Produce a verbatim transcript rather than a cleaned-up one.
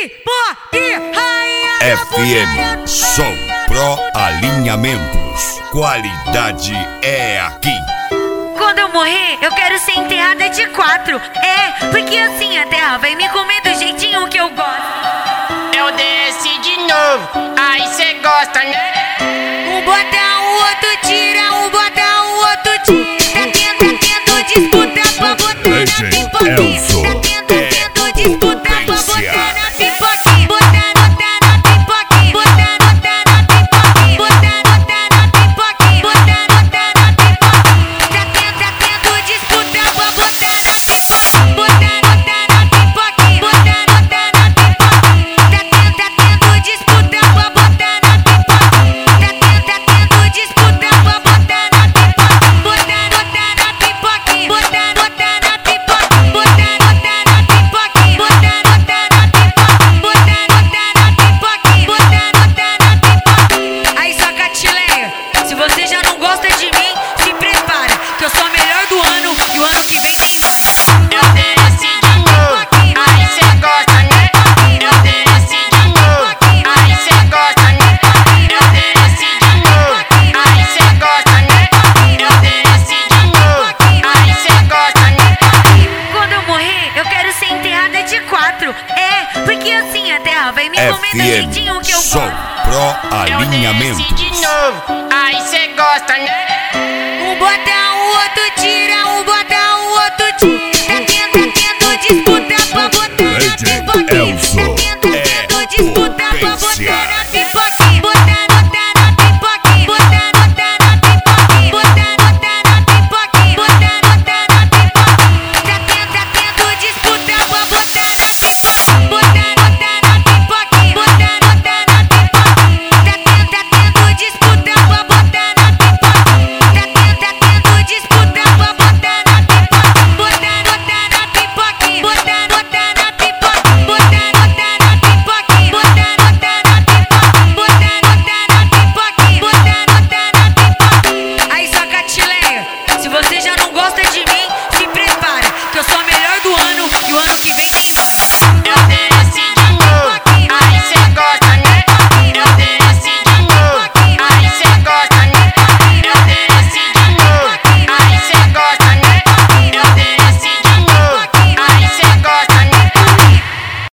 pipoque, rainha da F M Som Pro Alinhamentos. Qualidade é aqui. Quando eu morrer, eu quero ser enterrada de quatro. É, porque assim a terra vai me comer do jeitinho que eu gosto. Eu desci de novo, aí cê gosta, né? Um bota, o outro tira, um bota, o outro tira. Tá tendo, tá tendo disputa pra botar na pipoquinha. Tá tendo, tendo disputa pra botar na pipoquinha. Botar, botar na pipoquinha. Botar, botar na pipoquinha. Botar, botar na pipoquinha. Botar, botar na pipoquinha. Tá tendo, tá tendo disputa pra botar na pipoquinha. Botar, botar na pipoquinha. Botar, botar na pipoquinha. Tá tendo, tá tendo disputa pra botar na pipoquinha. Tá tendo, tá tendo disputa pra botar na pipoquinha. Botar, botar na pipoquinha. Botar, botar na pipoquinha. Botar, botar na pipoquinha. Botar, botar na pipoquinha. Botar, botar na pipoquinha. Botar, botar na pipoquinha. Aí, Sacatileia, se você já não gosta de mim, se prepara, que eu sou a melhor do ano e o ano que vem tem mais. Eu desci de novo, aí cê gosta, né? Eu desci de novo, aí cê gosta, né? Eu desci de novo, aí cê gosta, né? Eu desci de novo, aí cê gosta, né? Quando eu morrer, eu quero ser enterrada de quatro. É, porque assim a terra vai me comer do F jeitinho M que eu Som gosto. Pro Eu desci de Alinhamentos. novo, aí cê gosta, né? Um bota, o outro tira, um bota, o outro tira. Tá tendo, tá tendo disputa pra botar na D J pipoquinha. Elzo Tá tendo, tá tendo disputa